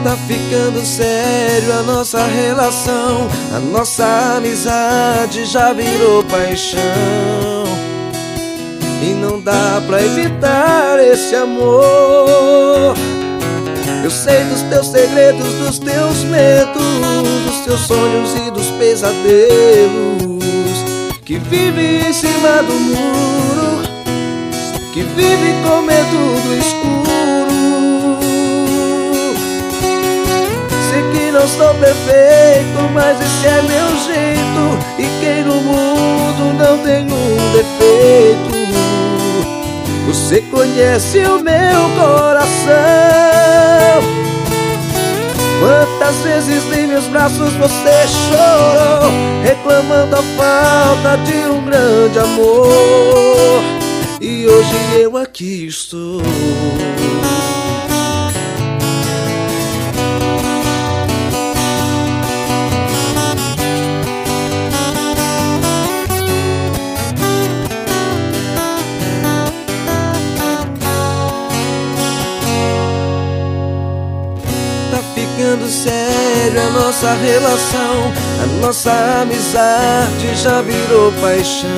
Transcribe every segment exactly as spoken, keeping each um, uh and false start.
Tá ficando sério a nossa relação, a nossa amizade já virou paixão. E não dá pra evitar esse amor. Eu sei dos teus segredos, dos teus medos, dos teus sonhos e dos pesadelos, que vive em cima do muro, que vive com medo do escuro. Sei que não sou perfeito, mas esse é meu jeito, e quem no mundo não tem um defeito. Você conhece o meu coração. Quantas vezes em meus braços você chorou, reclamando a falta de um grande amor. E hoje eu aqui estou. Ficando sério a nossa relação, a nossa amizade já virou paixão.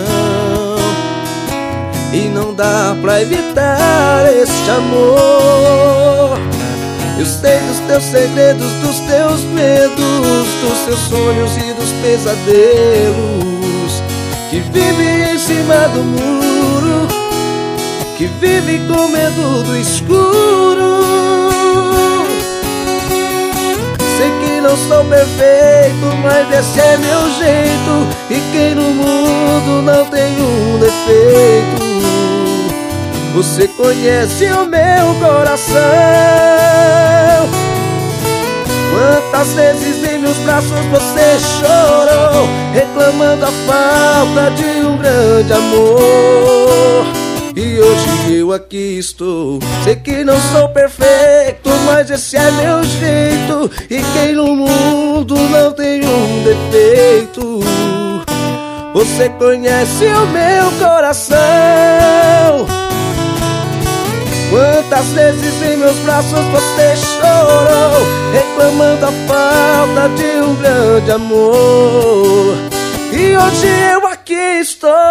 E não dá pra evitar este amor. Eu sei dos teus segredos, dos teus medos, dos seus sonhos e dos pesadelos, que vive em cima do muro, que vive com medo do escuro. Sei que não sou perfeito, mas esse é meu jeito, e quem no mundo não tem um defeito. Você conhece o meu coração. Quantas vezes em meus braços você chorou, reclamando a falta de um grande amor. E hoje eu aqui estou. Sei que não sou perfeito, mas esse é meu jeito, e quem no mundo não tem um defeito. Você conhece o meu coração. Quantas vezes em meus braços você chorou, reclamando a falta de um grande amor. E hoje eu aqui estou.